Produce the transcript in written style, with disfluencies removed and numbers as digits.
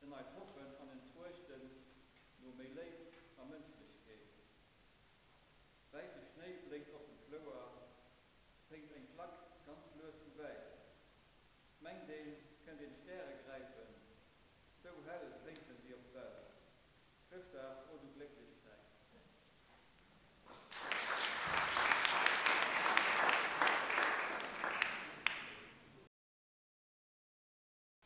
den har truffet an enttäuschten, nur méi leid am Mënsch